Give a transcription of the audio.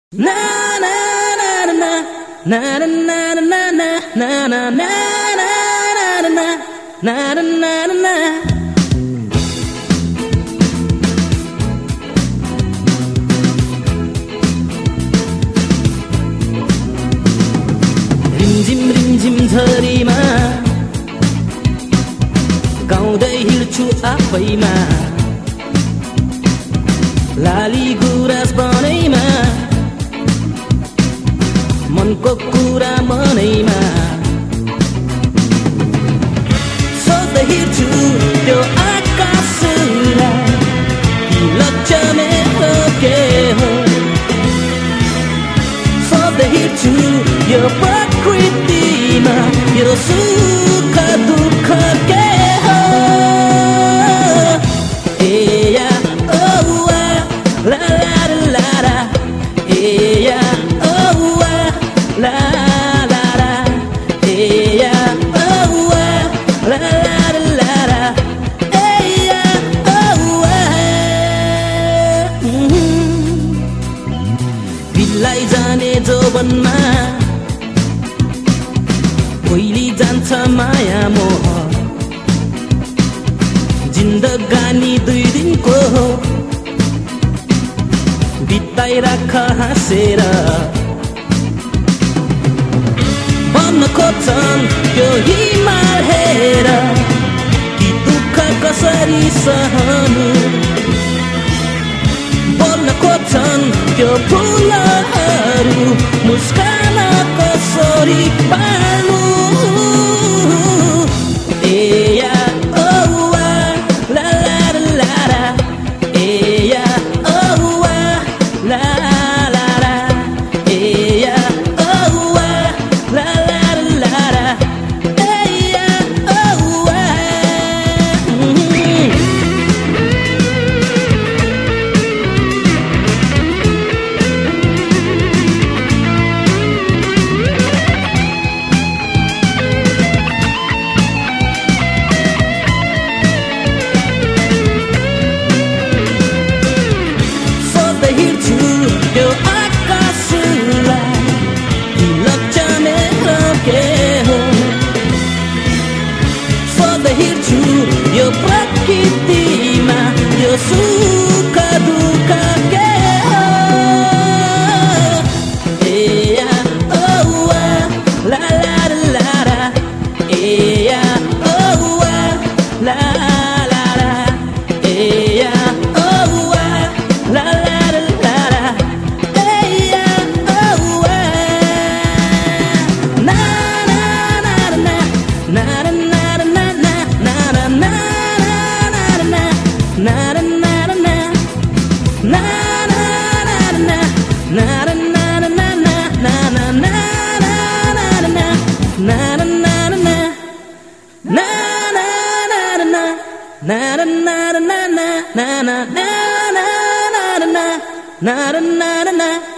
Na na na na na na na na na na na na na na na na. रिमझिम झरीमा गाउँदै हिँड्छु आफैमा लाली गुराँस बनैमा मनको कुरा मनैमा सोध्दै हिँड्छु त्यो आकाशलाई कि लक्ष्य मेरो के हो सोध्दै हिँड्छु यो प्रकृतिमा मेरो सुख दुःख के हो ए या ओ वा ला ला ला ला ए या ओ वा ला ला ला ए या ओ वा ला ला ला ला ए या ओ वा बिल्लाई जाने जोबनमा कोइली जान्छ माया मोह जिन्दगानी दुई दिनको हो बिताइराख हाँसेर भन्न खोज्छन् त्यो हिमाल हेर कि दुःख कसरी सहनु बोल्न खोज्छन् त्यो फुलहरू मुस्कान कसरी पाल्नु ए या ओ वा ला ला ला ला ए या ओ वा ला ला ला ए या ओ वा ला ला ला ला ए या ओ वा यो प्रकृतिमा यो सुख दुःख के हो ए या ओ वा ला ला ला ला ए या ओ वा ला ला ला ए या ओ वा ला ला ला ला ए या ओ वा na na na na na na na na na